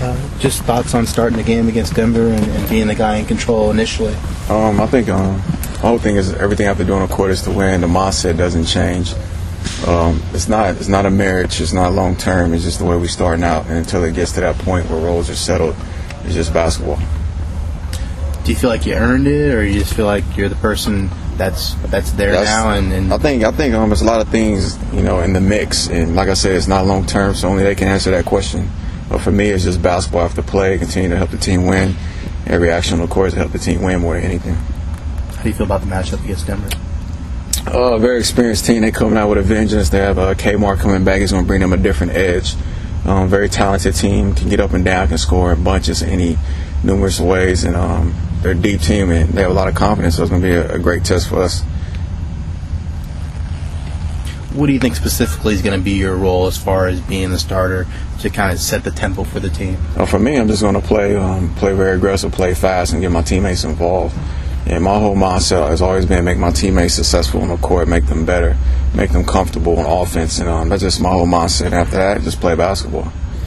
Just thoughts on starting the game against Denver and being the guy in control initially. I think the whole thing is everything I have to do on the court is to win. The mindset doesn't change. It's not a marriage. It's not long term. It's just the way we're starting out. And until it gets to that point where roles are settled, it's just basketball. Do you feel like you earned it, or you just feel like you're the person that's there now? And I think there's a lot of things in the mix. And like I said, it's not long term, so only they can answer that question. But for me, it's just basketball. I have to play, continue to help the team win. Every action on the court is to help the team win more than anything. How do you feel about the matchup against Denver? Very experienced team. They coming out with a vengeance. They have Kmart coming back. He's going to bring them a different edge. Very talented team. Can get up and down. Can score in bunches in numerous ways. And they're a deep team, and they have a lot of confidence. So it's going to be a great test for us. What do you think specifically is going to be your role as far as being the starter to kind of set the tempo for the team? For me, I'm just going to play very aggressive, play fast, and get my teammates involved. And my whole mindset has always been make my teammates successful on the court, make them better, make them comfortable on offense. And that's just my whole mindset. After that, just play basketball.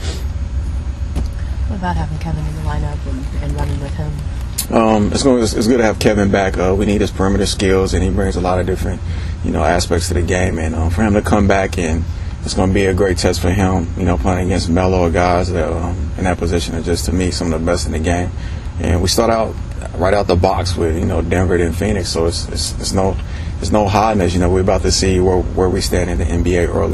What about having Kevin in the lineup and running with him? It's good to have Kevin back. We need his perimeter skills, and he brings a lot of different, aspects to the game. And for him to come back, and it's going to be a great test for him. Playing against Melo or guys that in that position are just, to me, some of the best in the game. And we start out right out the box with Denver and Phoenix, so it's no hardness. We're about to see where we stand in the NBA early.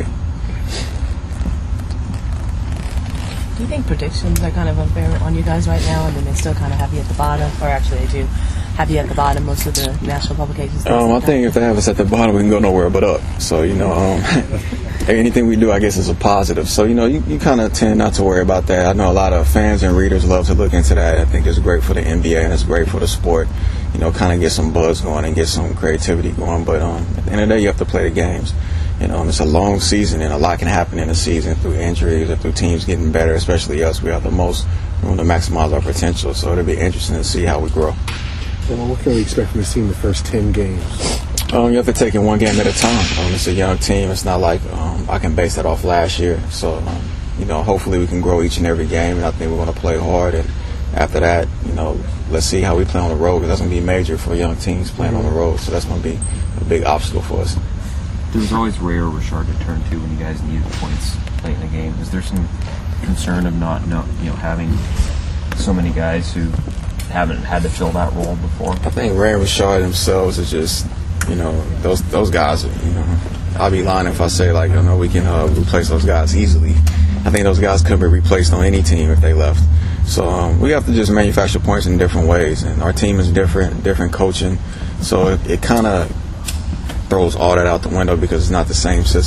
Do you think predictions are kind of unfair on you guys right now? I mean, they still kind of have you at the bottom, or actually they do have you at the bottom, most of the national publications? I think if they have us at the bottom, we can go nowhere but up. So, anything we do, I guess, is a positive. So, you kind of tend not to worry about that. I know a lot of fans and readers love to look into that. I think it's great for the NBA and it's great for the sport, kind of get some buzz going and get some creativity going. But at the end of the day, you have to play the games. It's a long season, and a lot can happen in a season through injuries or through teams getting better, especially us. We have the most room to maximize our potential, so it'll be interesting to see how we grow. Well, what can we expect from this team in the first 10 games? You have to take it one game at a time. It's a young team. It's not like I can base that off last year. So, hopefully we can grow each and every game, and I think we're going to play hard. And after that, let's see how we play on the road, because that's going to be major for young teams playing on the road. So that's going to be a big obstacle for us. There was always Ray or Richard to turn to when you guys needed points late in the game. Is there some concern of not having so many guys who haven't had to fill that role before? I think Ray and Richard themselves are just, those guys. I'll be lying if I say we can replace those guys easily. I think those guys could be replaced on any team if they left. So we have to just manufacture points in different ways, and our team is different coaching. So it kind of throws all that out the window because it's not the same system.